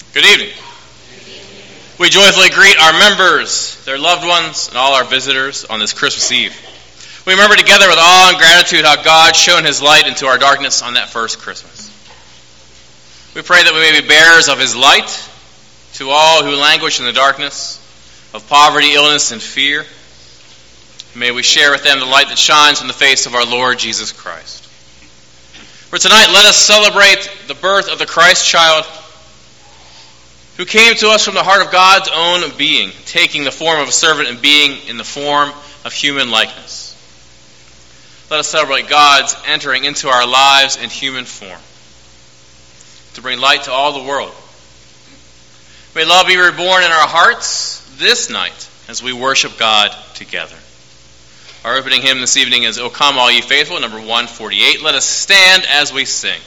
Good evening. We joyfully greet our members, their loved ones, and all our visitors on this Christmas Eve. We remember together with awe and gratitude how God shone his light into our darkness on that first Christmas. We pray that we may be bearers of his light to all who languish in the darkness of poverty, illness, and fear. May we share with them the light that shines from the face of our Lord Jesus Christ. For tonight, let us celebrate the birth of the Christ child who came to us from the heart of God's own being, taking the form of a servant and being in the form of human likeness. Let us celebrate God's entering into our lives in human form to bring light to all the world. May love be reborn in our hearts this night as we worship God together. Our opening hymn this evening is O Come All Ye Faithful, number 148. Let us stand as we sing.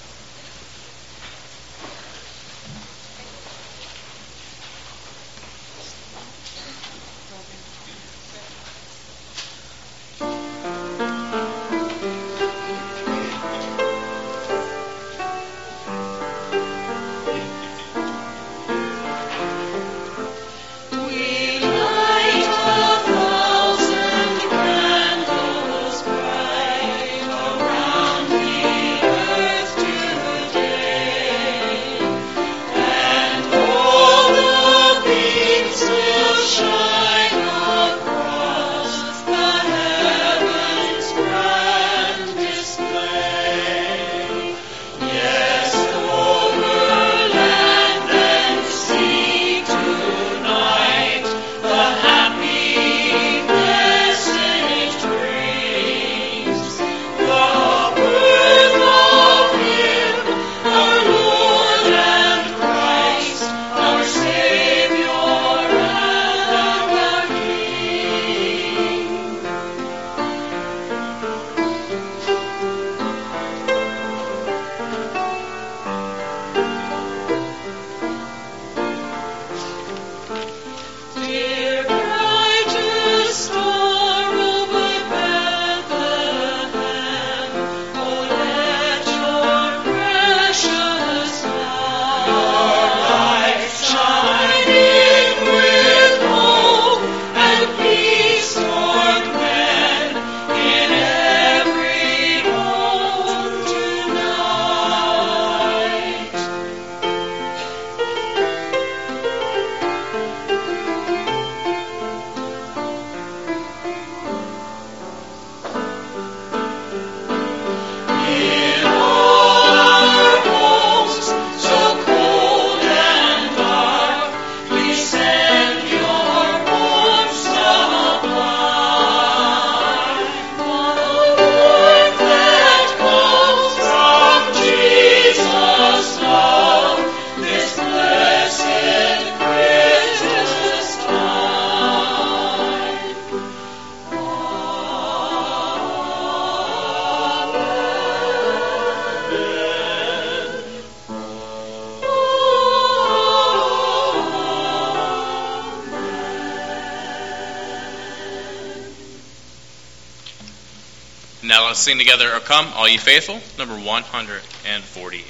Now let's sing together, O Come, All Ye Faithful, number 148.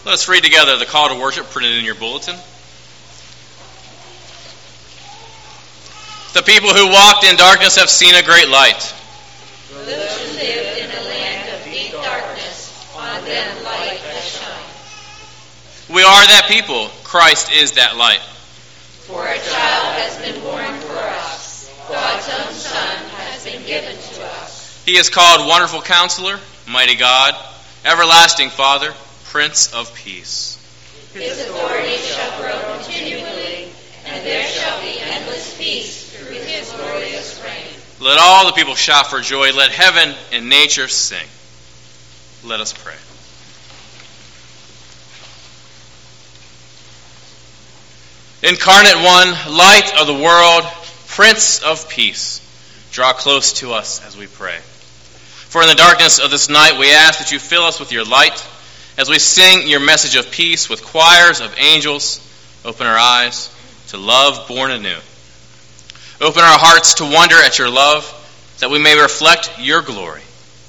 Let us read together the call to worship printed in your bulletin. The people who walked in darkness have seen a great light. For those who live in a land of deep darkness, on them light has shined. We are that people. Christ is that light. For a child has been born for us. God's own Son has been given to us. He is called Wonderful Counselor, Mighty God, Everlasting Father, Prince of Peace. His authority shall grow continually, and there shall be endless peace through his glorious reign. Let all the people shout for joy. Let heaven and nature sing. Let us pray. Incarnate One, Light of the world, Prince of Peace, draw close to us as we pray. For in the darkness of this night we ask that you fill us with your light as we sing your message of peace with choirs of angels. Open our eyes to love born anew. Open our hearts to wonder at your love, that we may reflect your glory.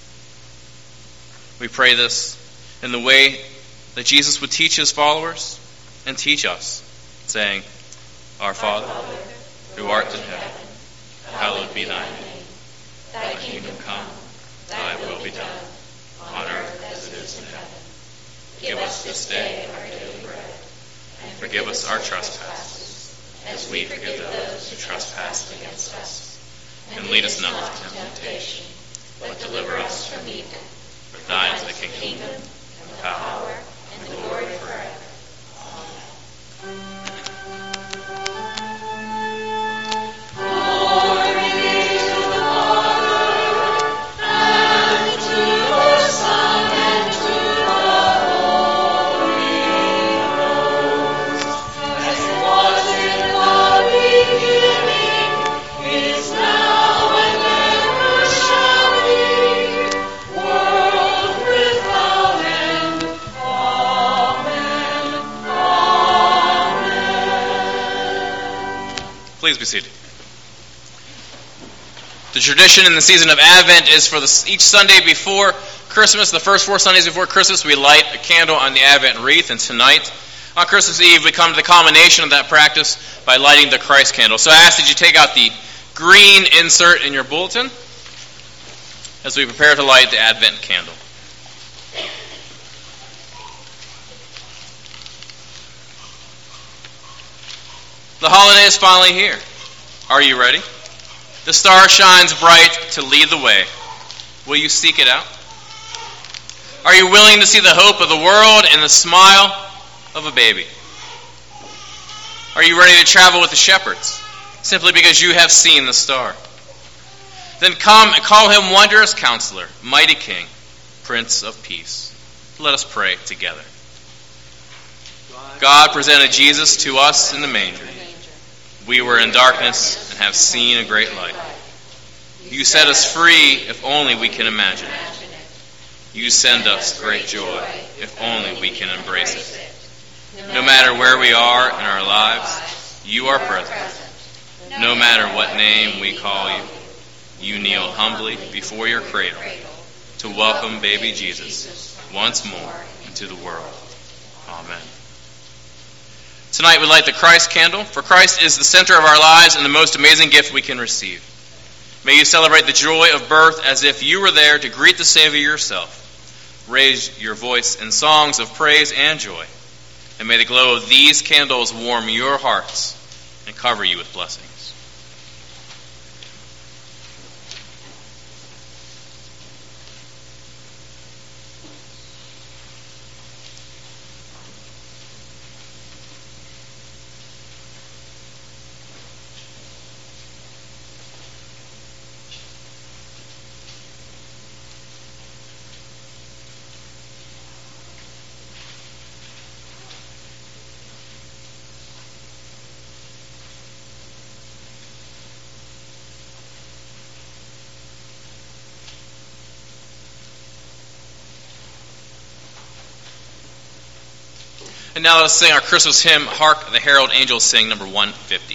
We pray this in the way that Jesus would teach his followers and teach us, saying, Our Father, who art in heaven, hallowed be thy name. Thy kingdom come, thy will be done, on earth as it is in heaven. Give us this day our daily bread, and forgive us our trespasses, as we forgive those who trespass against us. And lead us not into temptation, but deliver us from evil. For thine is the kingdom, and the power, and the glory forever. Please be seated. The tradition in the season of Advent is for each Sunday before Christmas, the first 4 Sundays before Christmas, we light a candle on the Advent wreath. And tonight, on Christmas Eve, we come to the culmination of that practice by lighting the Christ candle. So I ask that you take out the green insert in your bulletin as we prepare to light the Advent candle. The holiday is finally here. Are you ready? The star shines bright to lead the way. Will you seek it out? Are you willing to see the hope of the world in the smile of a baby? Are you ready to travel with the shepherds, simply because you have seen the star? Then come and call him Wondrous Counselor, Mighty King, Prince of Peace. Let us pray together. God presented Jesus to us in the manger. We were in darkness and have seen a great light. You set us free if only we can imagine it. You send us great joy if only we can embrace it. No matter where we are in our lives, you are present. No matter what name we call you, you kneel humbly before your cradle to welcome baby Jesus once more into the world. Amen. Tonight we light the Christ candle, for Christ is the center of our lives and the most amazing gift we can receive. May you celebrate the joy of birth as if you were there to greet the Savior yourself. Raise your voice in songs of praise and joy, and may the glow of these candles warm your hearts and cover you with blessings. And now let us sing our Christmas hymn, Hark the Herald Angels Sing, number 150.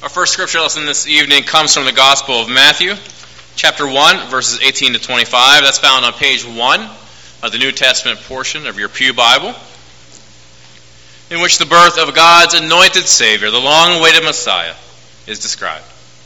Our first scripture lesson this evening comes from the Gospel of Matthew, chapter 1, verses 18 to 25. That's found on page 1 of the New Testament portion of your Pew Bible, in which the birth of God's anointed Savior, the long-awaited Messiah, is described.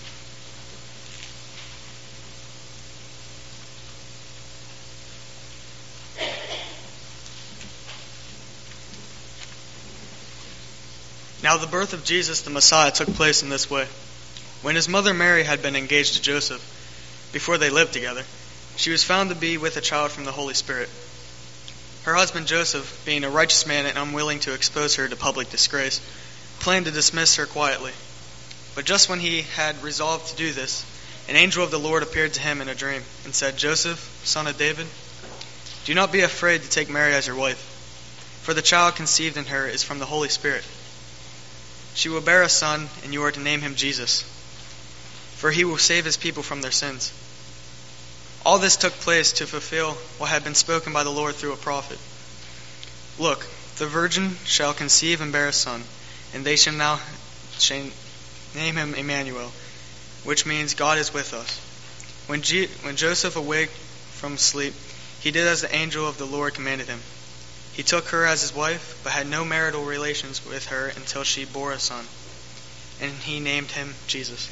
Now the birth of Jesus the Messiah took place in this way. When his mother Mary had been engaged to Joseph, before they lived together, she was found to be with a child from the Holy Spirit. Her husband Joseph, being a righteous man and unwilling to expose her to public disgrace, planned to dismiss her quietly. But just when he had resolved to do this, an angel of the Lord appeared to him in a dream and said, "Joseph, son of David, do not be afraid to take Mary as your wife, for the child conceived in her is from the Holy Spirit. She will bear a son, and you are to name him Jesus, for he will save his people from their sins." All this took place to fulfill what had been spoken by the Lord through a prophet. "Look, the virgin shall conceive and bear a son, and they shall name him Emmanuel," which means God is with us. When Joseph awaked from sleep, he did as the angel of the Lord commanded him. He took her as his wife, but had no marital relations with her until she bore a son, and he named him Jesus.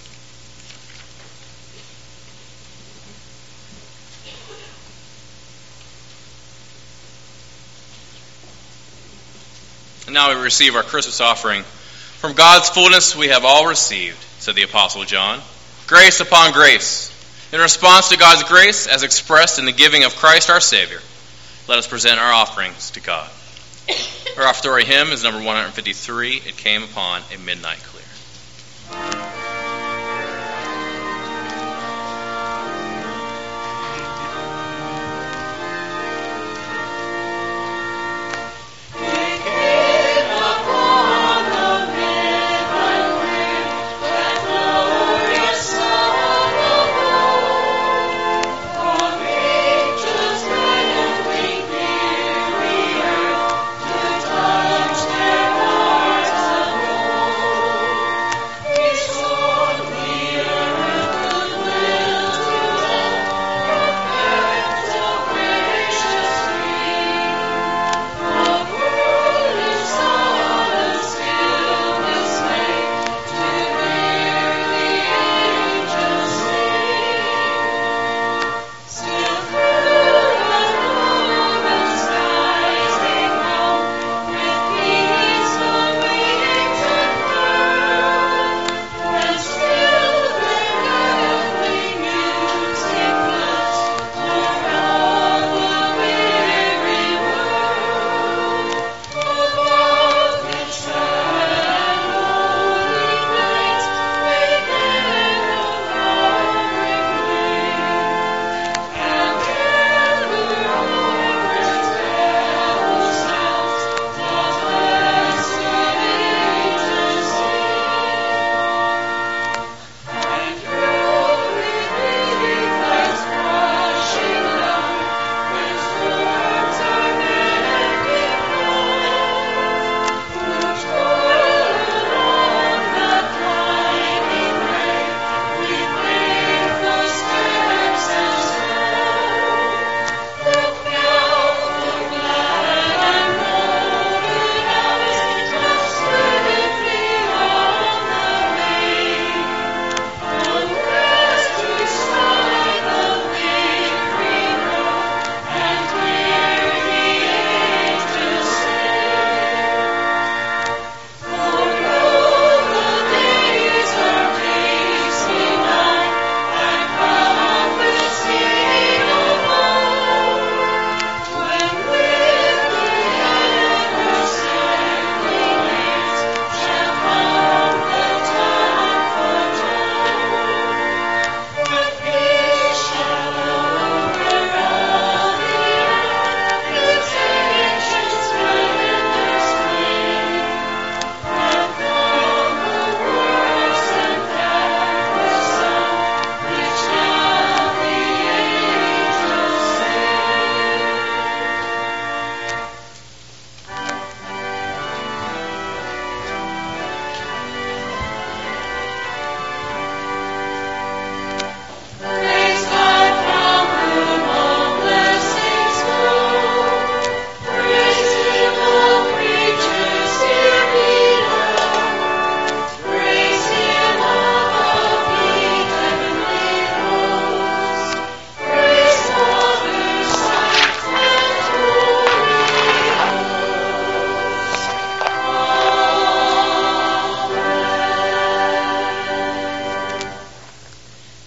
And now we receive our Christmas offering. "From God's fullness we have all received," said the Apostle John, "grace upon grace." In response to God's grace, as expressed in the giving of Christ our Savior, let us present our offerings to God. Our offertory hymn is number 153, "It Came Upon a Midnight Clear." So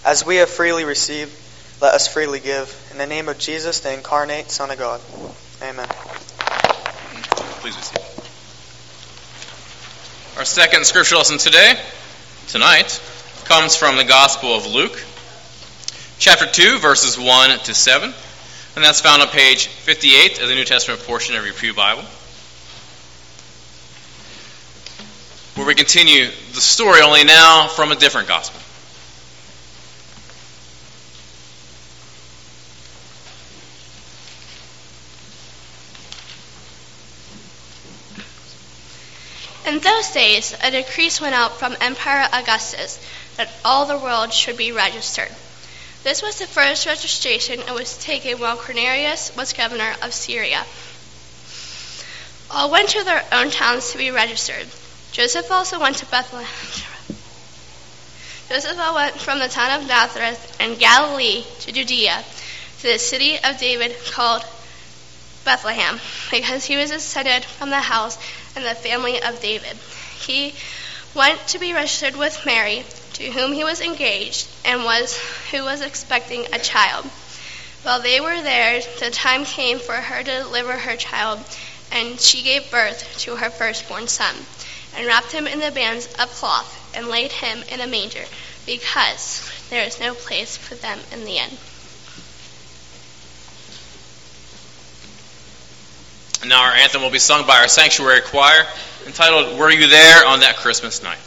As we have freely received, let us freely give. In the name of Jesus, the incarnate Son of God. Amen. Please be seated. Our second scripture lesson tonight, comes from the Gospel of Luke, chapter 2, verses 1 to 7. And that's found on page 58 of the New Testament portion of your Pew Bible, where we continue the story, only now from a different gospel. In those days, a decree went out from Emperor Augustus that all the world should be registered. This was the first registration and was taken while Quirinius was governor of Syria. All went to their own towns to be registered. Joseph also went to Bethlehem. Joseph went from the town of Nazareth in Galilee to Judea, to the city of David called Bethlehem, because he was descended from the house and the family of David. He went to be registered with Mary, to whom he was engaged, and who was expecting a child. While they were there, the time came for her to deliver her child, and she gave birth to her firstborn son, and wrapped him in the bands of cloth, and laid him in a manger, because there is no place for them in the inn. Now our anthem will be sung by our sanctuary choir, entitled, "Were You There on That Christmas Night?"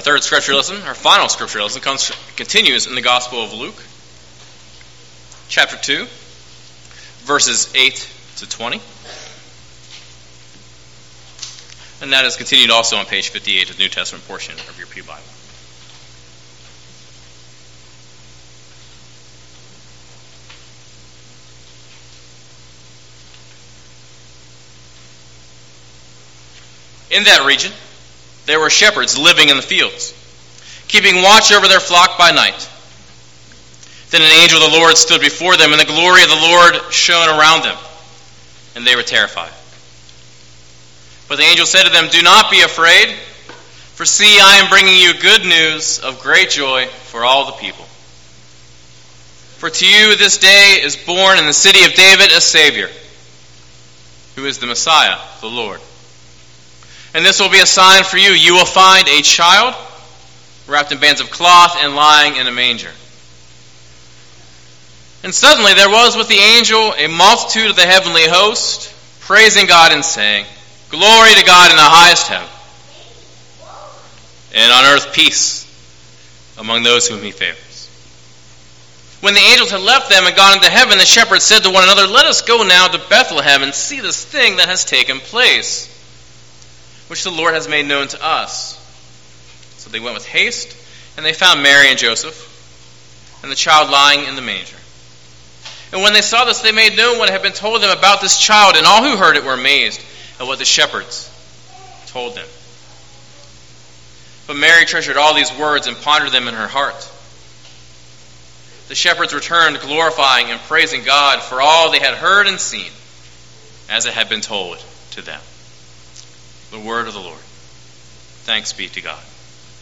third scripture lesson, our final scripture lesson, continues in the Gospel of Luke, chapter 2, verses 8 to 20. And that is continued also on page 58 of the New Testament portion of your Pew Bible. In that region, there were shepherds living in the fields, keeping watch over their flock by night. Then an angel of the Lord stood before them, and the glory of the Lord shone around them, and they were terrified. But the angel said to them, "Do not be afraid, for see, I am bringing you good news of great joy for all the people. For to you this day is born in the city of David a Savior, who is the Messiah, the Lord. And this will be a sign for you. You will find a child wrapped in bands of cloth and lying in a manger." And suddenly there was with the angel a multitude of the heavenly host, praising God and saying, "Glory to God in the highest heaven, and on earth peace among those whom he favors." When the angels had left them and gone into heaven, the shepherds said to one another, "Let us go now to Bethlehem and see this thing that has taken place, which the Lord has made known to us." So they went with haste, and they found Mary and Joseph, and the child lying in the manger. And when they saw this, they made known what had been told them about this child, and all who heard it were amazed at what the shepherds told them. But Mary treasured all these words and pondered them in her heart. The shepherds returned, glorifying and praising God for all they had heard and seen, as it had been told to them. The word of the Lord. Thanks be to God.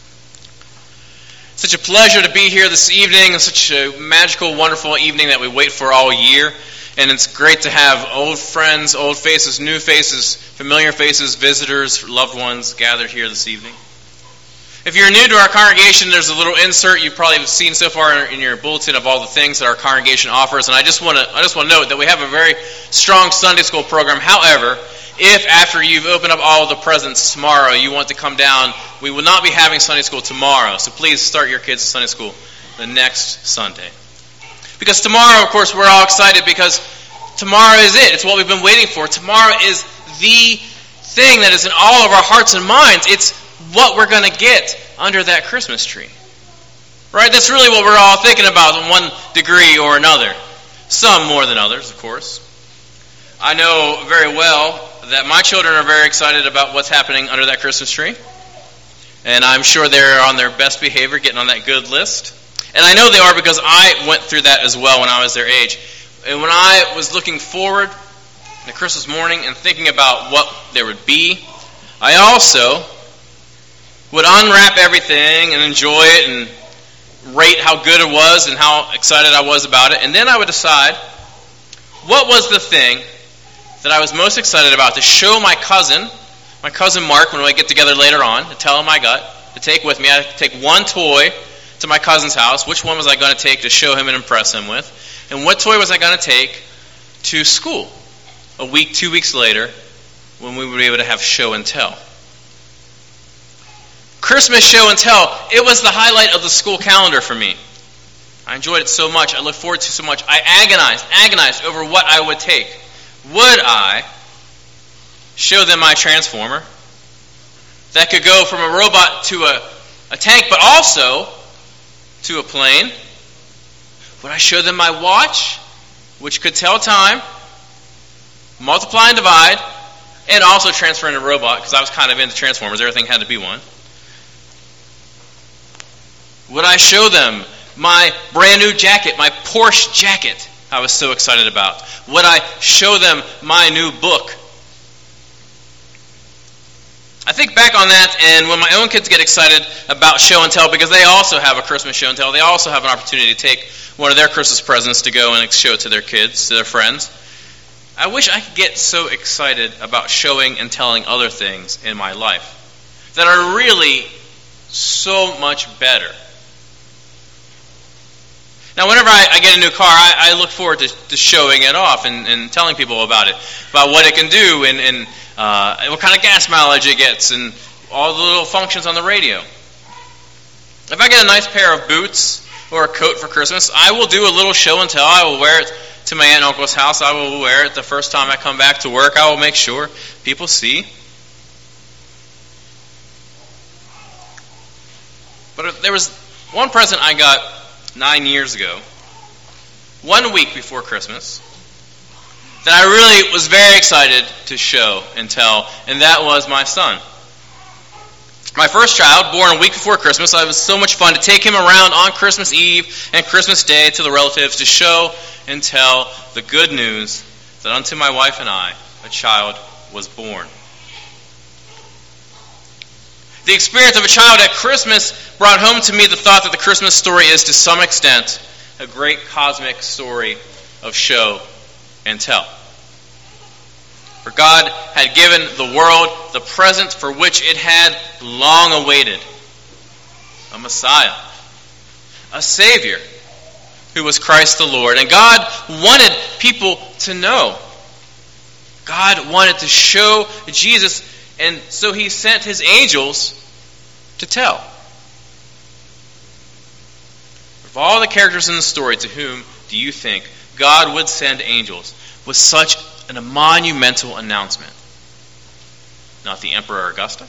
Such a pleasure to be here this evening, such a magical, wonderful evening that we wait for all year. And it's great to have old friends, old faces, new faces, familiar faces, visitors, loved ones gathered here this evening. If you're new to our congregation, there's a little insert you've probably seen so far in your bulletin of all the things that our congregation offers. And I just want to note that we have a very strong Sunday school program. However, if after you've opened up all the presents tomorrow, you want to come down, we will not be having Sunday school tomorrow. So please start your kids' Sunday school the next Sunday. Because tomorrow, of course, we're all excited because tomorrow is it. It's what we've been waiting for. Tomorrow is the thing that is in all of our hearts and minds. It's what we're going to get under that Christmas tree. Right? That's really what we're all thinking about in one degree or another. Some more than others, of course. I know very well that my children are very excited about what's happening under that Christmas tree. And I'm sure they're on their best behavior, getting on that good list. And I know they are because I went through that as well when I was their age. And when I was looking forward to Christmas morning and thinking about what there would be, I also would unwrap everything and enjoy it and rate how good it was and how excited I was about it. And then I would decide what was the thing that I was most excited about to show my cousin Mark, when we get together later on, to tell him I got, to take with me. I had to take one toy to my cousin's house. Which one was I going to take to show him and impress him with? And what toy was I going to take to school a week, 2 weeks later, when we would be able to have show and tell? Christmas show and tell, it was the highlight of the school calendar for me. I enjoyed it so much. I looked forward to it so much. I agonized over what I would take. Would I show them my transformer that could go from a robot to a tank, but also to a plane? Would I show them my watch, which could tell time, multiply and divide, and also transfer into a robot, because I was kind of into Transformers. Everything had to be one. Would I show them my brand new jacket, my Porsche jacket I was so excited about? Would I show them my new book? I think back on that, and when my own kids get excited about show and tell, because they also have a Christmas show and tell, they also have an opportunity to take one of their Christmas presents to go and show it to their kids, to their friends. I wish I could get so excited about showing and telling other things in my life that are really so much better. Now, whenever I get a new car, I look forward to showing it off and telling people about it, about what it can do and what kind of gas mileage it gets and all the little functions on the radio. If I get a nice pair of boots or a coat for Christmas, I will do a little show and tell. I will wear it to my aunt and uncle's house. I will wear it the first time I come back to work. I will make sure people see. But there was one present I got 9 years ago, 1 week before Christmas, that I really was very excited to show and tell, and that was my son. My first child, born a week before Christmas. It was so much fun to take him around on Christmas Eve and Christmas Day to the relatives to show and tell the good news that unto my wife and I, a child was born. The experience of a child at Christmas brought home to me the thought that the Christmas story is, to some extent, a great cosmic story of show and tell. For God had given the world the present for which it had long awaited: a Messiah, a Savior, who was Christ the Lord. And God wanted people to know. God wanted to show Jesus, and so He sent His angels to tell. Of all the characters in the story, to whom do you think God would send angels with such a monumental announcement? Not the Emperor Augusta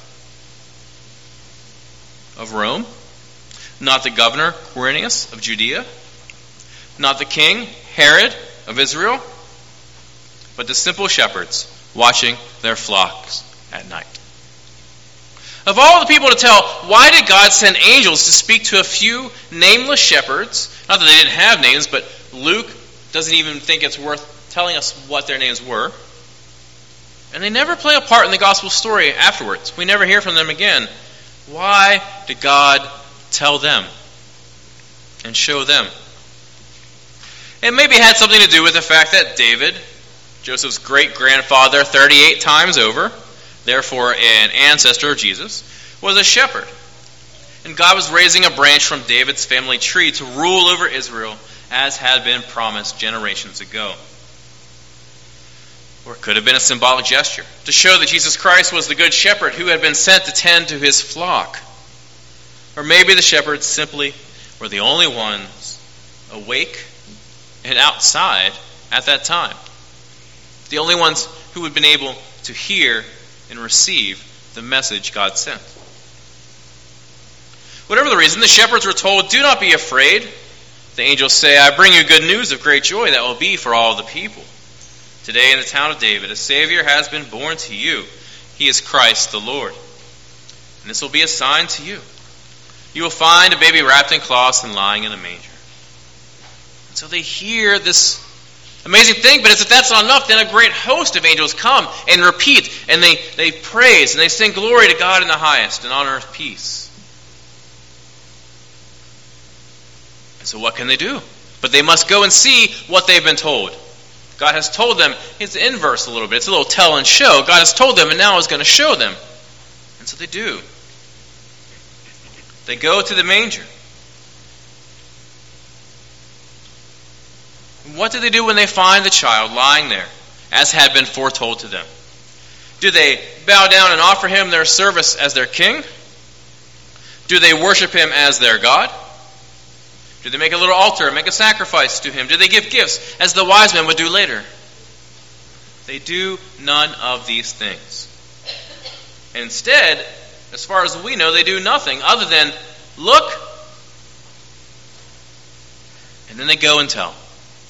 of Rome, not the governor Quirinius of Judea, not the king Herod of Israel, but the simple shepherds watching their flocks at night. Of all the people to tell, why did God send angels to speak to a few nameless shepherds? Not that they didn't have names, but Luke doesn't even think it's worth telling us what their names were. And they never play a part in the gospel story afterwards. We never hear from them again. Why did God tell them and show them? It maybe had something to do with the fact that David, Joseph's great-grandfather 38 times over, therefore an ancestor of Jesus, was a shepherd. And God was raising a branch from David's family tree to rule over Israel, as had been promised generations ago. Or it could have been a symbolic gesture to show that Jesus Christ was the good shepherd who had been sent to tend to his flock. Or maybe the shepherds simply were the only ones awake and outside at that time. The only ones who had been able to hear and receive the message God sent. Whatever the reason, the shepherds were told, "Do not be afraid." The angels say, "I bring you good news of great joy that will be for all the people. Today in the town of David, a Savior has been born to you. He is Christ the Lord. And this will be a sign to you. You will find a baby wrapped in cloths and lying in a manger." And so they hear this amazing thing, but as if that's not enough, then a great host of angels come and repeat, and they praise, and they sing glory to God in the highest, and on earth peace. And so what can they do? But they must go and see what they've been told. God has told them. It's the inverse a little bit. It's a little tell and show. God has told them, and now is going to show them. And so they do. They go to the manger. What do they do when they find the child lying there, as had been foretold to them? Do they bow down and offer him their service as their king? Do they worship him as their God? Do they make a little altar, make a sacrifice to him? Do they give gifts, as the wise men would do later? They do none of these things. And instead, as far as we know, they do nothing other than look, and then they go and tell.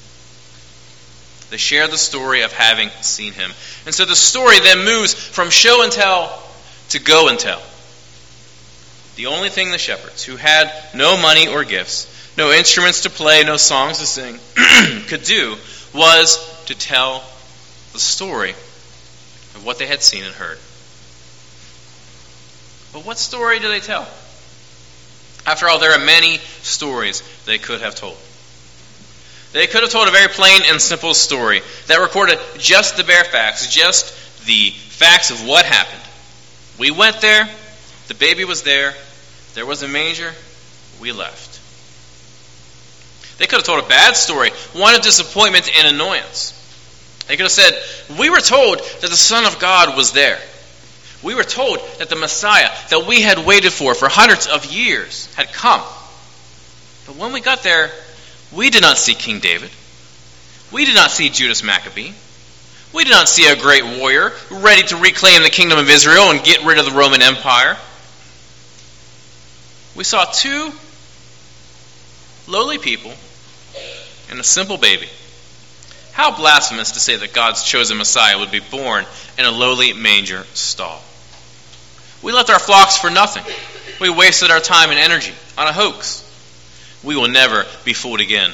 They share the story of having seen him. And so the story then moves from show and tell to go and tell. The only thing the shepherds, who had no money or gifts, no instruments to play, no songs to sing, could do was to tell the story of what they had seen and heard. But what story do they tell? After all, there are many stories they could have told. They could have told a very plain and simple story that recorded just the bare facts, just the facts of what happened. We went there, the baby was there was a manger, we left. They could have told a bad story, one of disappointment and annoyance. They could have said, we were told that the Son of God was there. We were told that the Messiah that we had waited for hundreds of years had come. But when we got there, we did not see King David. We did not see Judas Maccabee. We did not see a great warrior ready to reclaim the kingdom of Israel and get rid of the Roman Empire. We saw two lowly people and a simple baby. How blasphemous to say that God's chosen Messiah would be born in a lowly manger stall. We left our flocks for nothing. We wasted our time and energy on a hoax. We will never be fooled again.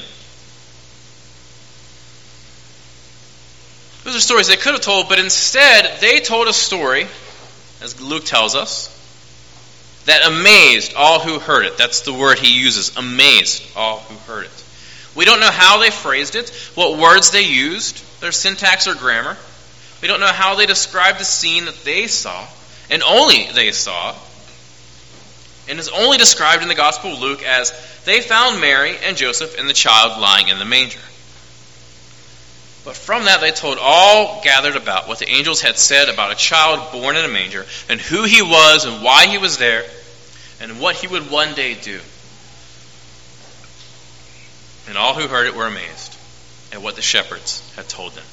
Those are stories they could have told, but instead they told a story, as Luke tells us, that amazed all who heard it. That's the word he uses, amazed all who heard it. We don't know how they phrased it, what words they used, their syntax or grammar. We don't know how they described the scene that they saw, and only they saw, and is only described in the Gospel of Luke as they found Mary and Joseph and the child lying in the manger. But from that they told all gathered about what the angels had said about a child born in a manger, and who he was and why he was there, and what he would one day do. And all who heard it were amazed at what the shepherds had told them.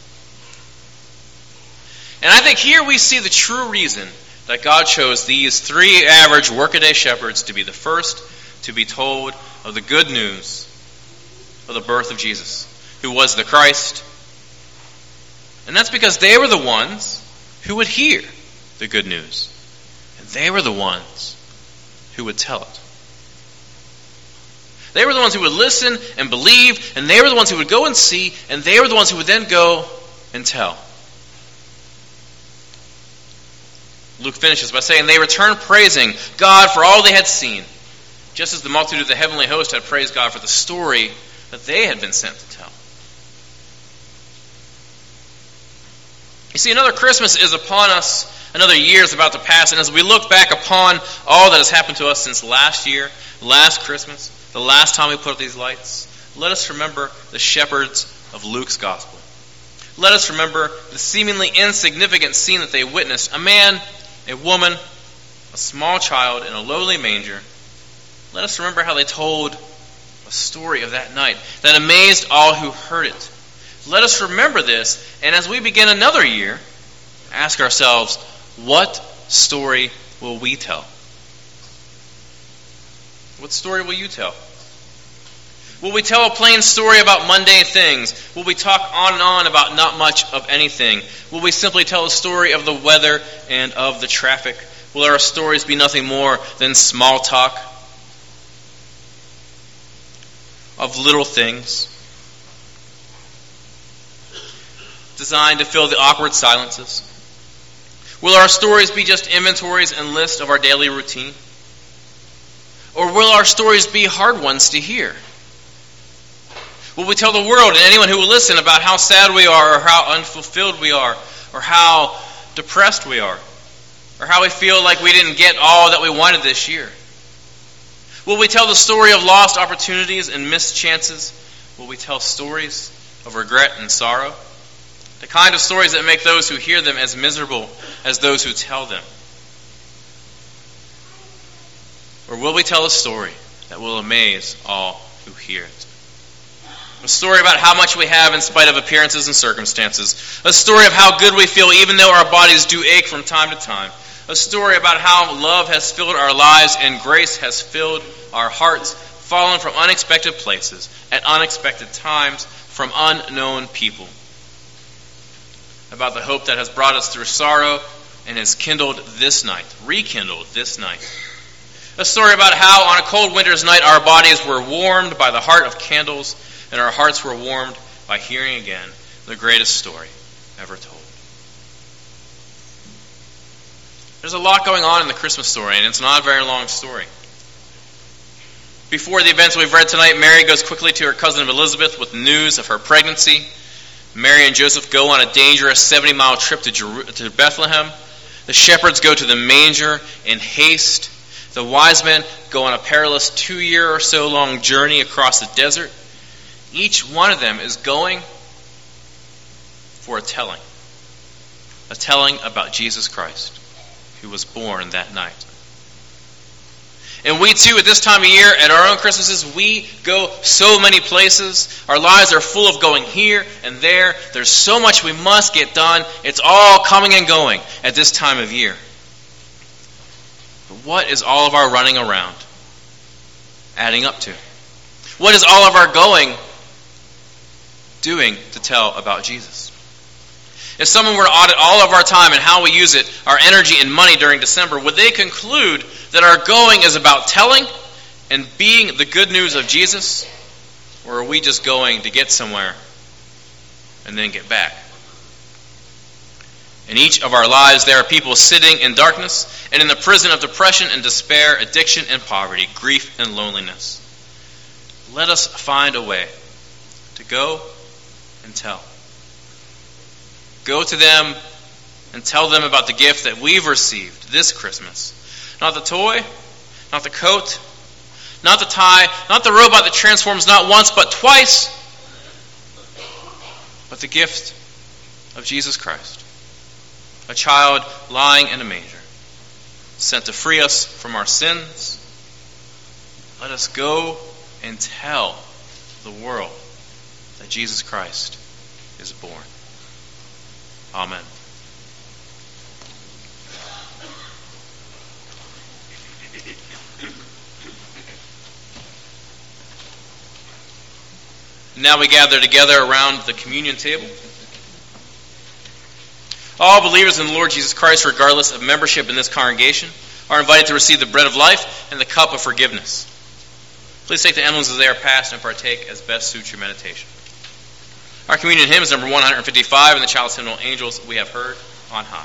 And I think here we see the true reason that God chose these three average workaday shepherds to be the first to be told of the good news of the birth of Jesus, who was the Christ. And that's because they were the ones who would hear the good news. And they were the ones who would tell it. They were the ones who would listen and believe, and they were the ones who would go and see, and they were the ones who would then go and tell. Luke finishes by saying, they returned praising God for all they had seen, just as the multitude of the heavenly host had praised God for the story that they had been sent to tell. You see, another Christmas is upon us. Another year is about to pass. And as we look back upon all that has happened to us since last year, last Christmas, the last time we put up these lights, let us remember the shepherds of Luke's gospel. Let us remember the seemingly insignificant scene that they witnessed. A man, a woman, a small child in a lowly manger. Let us remember how they told a story of that night that amazed all who heard it. Let us remember this, and as we begin another year, ask ourselves, what story will we tell? What story will you tell? Will we tell a plain story about mundane things? Will we talk on and on about not much of anything? Will we simply tell a story of the weather and of the traffic? Will our stories be nothing more than small talk of little things, designed to fill the awkward silences? Will our stories be just inventories and lists of our daily routine? Or will our stories be hard ones to hear? Will we tell the world and anyone who will listen about how sad we are, or how unfulfilled we are, or how depressed we are, or how we feel like we didn't get all that we wanted this year? Will we tell the story of lost opportunities and missed chances? Will we tell stories of regret and sorrow? The kind of stories that make those who hear them as miserable as those who tell them? Or will we tell a story that will amaze all who hear it? A story about how much we have in spite of appearances and circumstances. A story of how good we feel even though our bodies do ache from time to time. A story about how love has filled our lives and grace has filled our hearts, fallen from unexpected places at unexpected times from unknown people. About the hope that has brought us through sorrow and has rekindled this night. A story about how on a cold winter's night our bodies were warmed by the heart of candles and our hearts were warmed by hearing again the greatest story ever told. There's a lot going on in the Christmas story, and it's not a very long story. Before the events we've read tonight, Mary goes quickly to her cousin Elizabeth with news of her pregnancy. Mary and Joseph go on a dangerous 70-mile trip to Bethlehem. The shepherds go to the manger in haste. The wise men go on a perilous 2-year or so long journey across the desert. Each one of them is going for a telling about Jesus Christ. who was born that night. And we too, at this time of year, at our own Christmases, we go so many places. Our lives are full of going here and there. There's so much we must get done. It's all coming and going at this time of year. But what is all of our running around adding up to? What is all of our going doing to tell about Jesus? If someone were to audit all of our time and how we use it, our energy and money during December, would they conclude that our going is about telling and being the good news of Jesus? Or are we just going to get somewhere and then get back? In each of our lives, there are people sitting in darkness and in the prison of depression and despair, addiction and poverty, grief and loneliness. Let us find a way to go and tell. Go to them and tell them about the gift that we've received this Christmas. Not the toy, not the coat, not the tie, not the robot that transforms not once but twice, but the gift of Jesus Christ. A child lying in a manger, sent to free us from our sins. Let us go and tell the world that Jesus Christ is born. Amen. Now we gather together around the communion table. All believers in the Lord Jesus Christ, regardless of membership in this congregation, are invited to receive the bread of life and the cup of forgiveness. Please take the emblems as they are passed and partake as best suits your meditation. Our communion hymn is number 155 in the Child's Hymnal, Angels We Have Heard on High.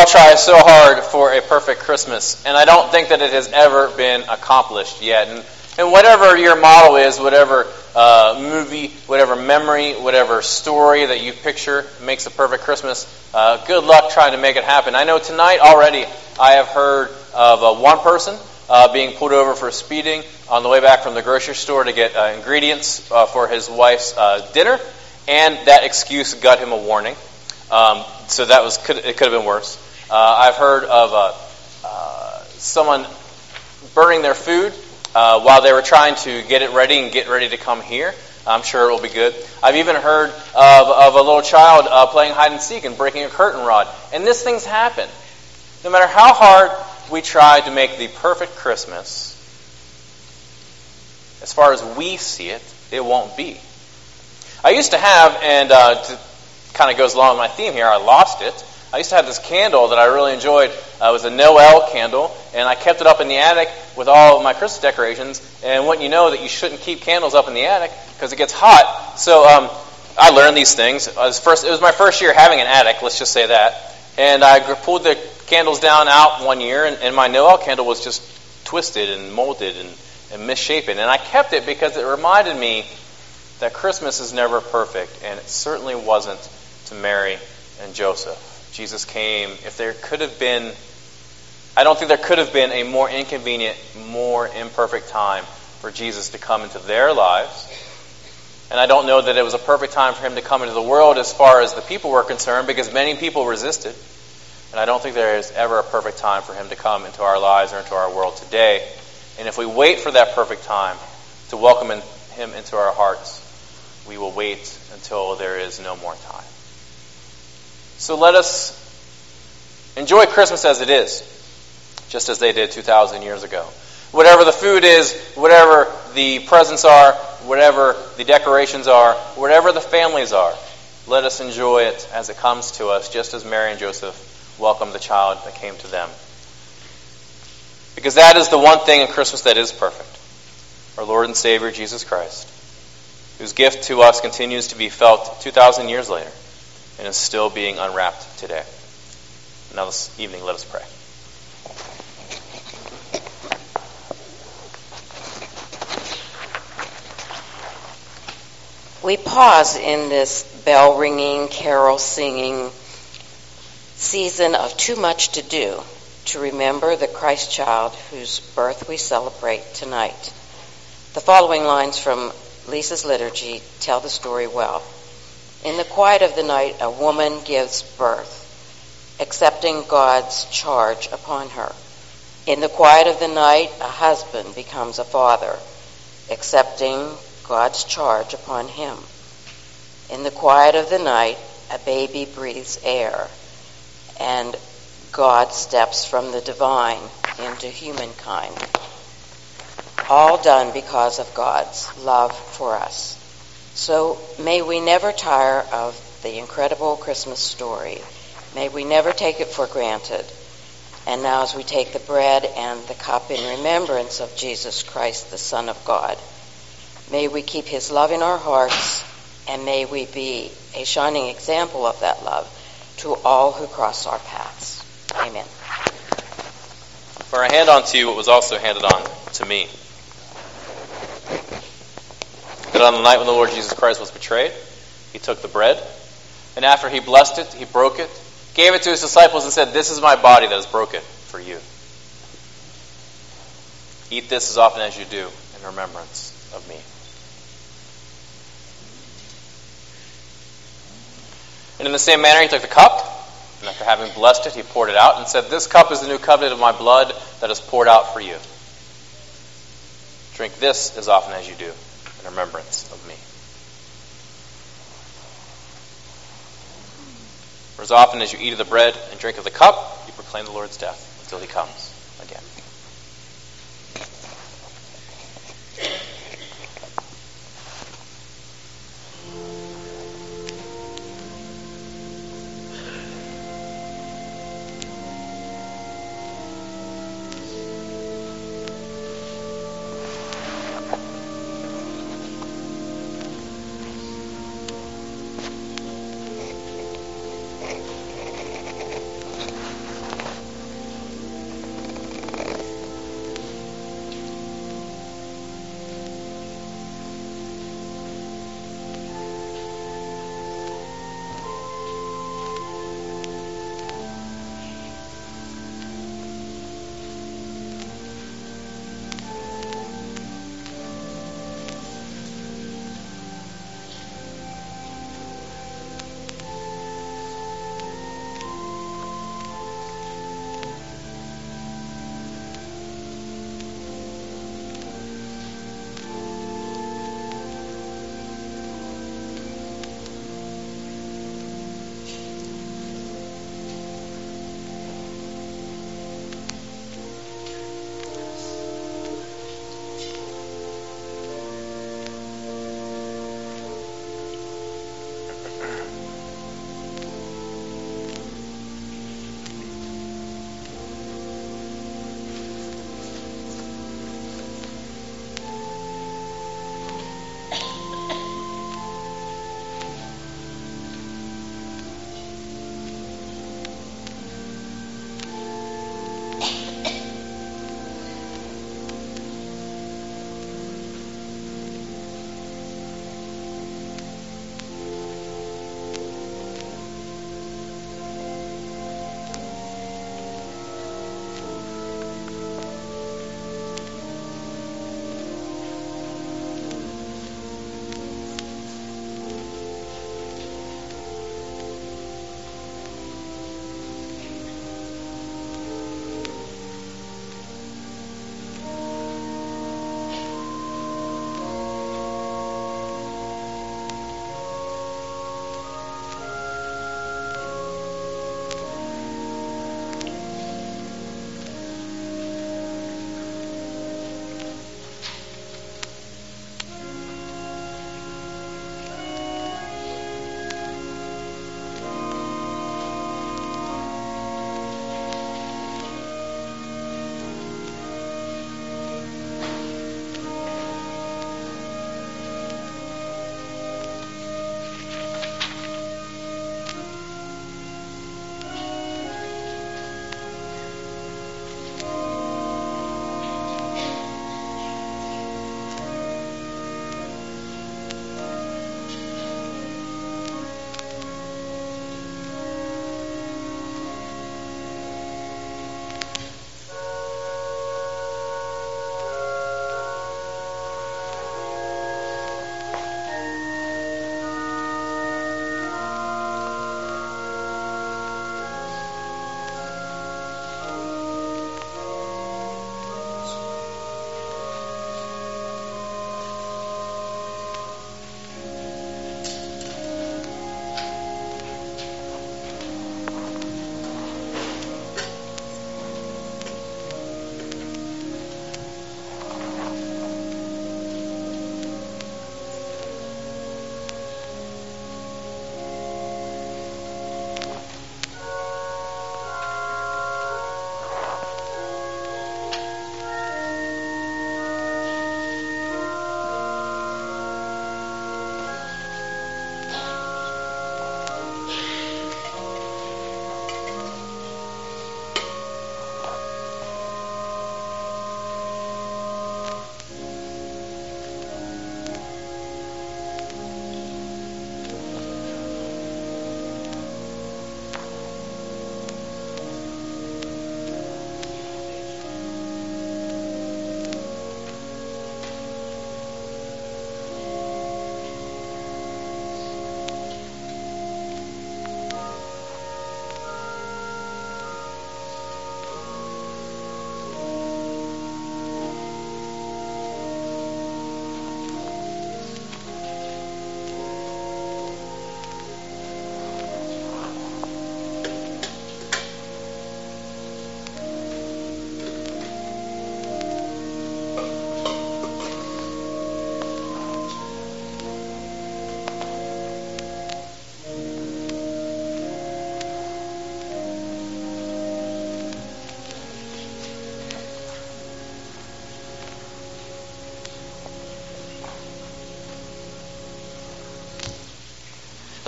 all try so hard for a perfect Christmas, and I don't think that it has ever been accomplished yet. And whatever your model is, whatever movie, whatever memory, whatever story that you picture makes a perfect Christmas, good luck trying to make it happen. I know tonight already I have heard of one person being pulled over for speeding on the way back from the grocery store to get ingredients for his wife's dinner, and that excuse got him a warning. So it could have been worse. I've heard of someone burning their food while they were trying to get it ready and get ready to come here. I'm sure it will be good. I've even heard of a little child playing hide and seek and breaking a curtain rod. And these things happen. No matter how hard we try to make the perfect Christmas, as far as we see it, it won't be. I used to have, and kind of goes along with my theme here, I lost it. I used to have this candle that I really enjoyed. It was a Noel candle, and I kept it up in the attic with all of my Christmas decorations. And wouldn't you know that you shouldn't keep candles up in the attic because it gets hot. So I learned these things. It was my first year having an attic, let's just say that. And I pulled the candles down out one year, and my Noel candle was just twisted and molded and misshapen. And I kept it because it reminded me that Christmas is never perfect, and it certainly wasn't to Mary and Joseph. Jesus came. If there could have been, I don't think there could have been a more inconvenient, more imperfect time for Jesus to come into their lives. And I don't know that it was a perfect time for him to come into the world as far as the people were concerned, because many people resisted. And I don't think there is ever a perfect time for him to come into our lives or into our world today. And if we wait for that perfect time to welcome him into our hearts, we will wait until there is no more time. So let us enjoy Christmas as it is, just as they did 2,000 years ago. Whatever the food is, whatever the presents are, whatever the decorations are, whatever the families are, let us enjoy it as it comes to us, just as Mary and Joseph welcomed the child that came to them. Because that is the one thing in Christmas that is perfect. Our Lord and Savior, Jesus Christ, whose gift to us continues to be felt 2,000 years later and is still being unwrapped today. Now this evening, let us pray. We pause in this bell-ringing, carol-singing season of too much to do to remember the Christ child whose birth we celebrate tonight. The following lines from Lisa's liturgy tell the story well. In the quiet of the night, a woman gives birth, accepting God's charge upon her. In the quiet of the night, a husband becomes a father, accepting God's charge upon him. In the quiet of the night, a baby breathes air, and God steps from the divine into humankind. All done because of God's love for us. So may we never tire of the incredible Christmas story. May we never take it for granted. And now as we take the bread and the cup in remembrance of Jesus Christ, the Son of God, may we keep his love in our hearts, and may we be a shining example of that love to all who cross our paths. Amen. For I hand on to you what was also handed on to me. That on the night when the Lord Jesus Christ was betrayed, he took the bread, and after he blessed it, he broke it, gave it to his disciples, and said, "This is my body that is broken for you. Eat this as often as you do in remembrance of me." And in the same manner he took the cup, and after having blessed it, he poured it out and said, "This cup is the new covenant of my blood that is poured out for you. Drink this as often as you do in remembrance of me." For as often as you eat of the bread and drink of the cup, you proclaim the Lord's death until he comes again.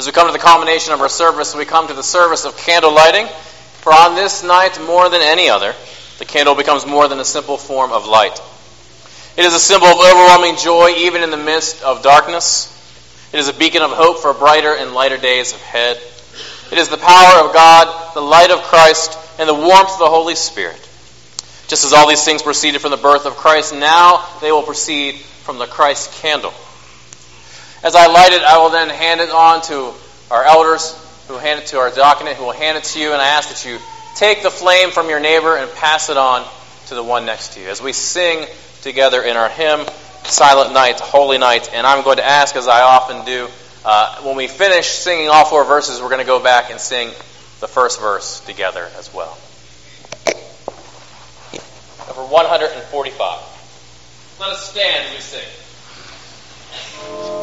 As we come to the culmination of our service, we come to the service of candle lighting. For on this night, more than any other, the candle becomes more than a simple form of light. It is a symbol of overwhelming joy even in the midst of darkness. It is a beacon of hope for brighter and lighter days ahead. It is the power of God, the light of Christ, and the warmth of the Holy Spirit. Just as all these things proceeded from the birth of Christ, now they will proceed from the Christ candle. As I light it, I will then hand it on to our elders, who will hand it to our diaconate, who will hand it to you, and I ask that you take the flame from your neighbor and pass it on to the one next to you. As we sing together in our hymn, Silent Night, Holy Night, and I'm going to ask, as I often do, when we finish singing all 4 verses, we're going to go back and sing the first verse together as well. Number 145. Let us stand as we sing.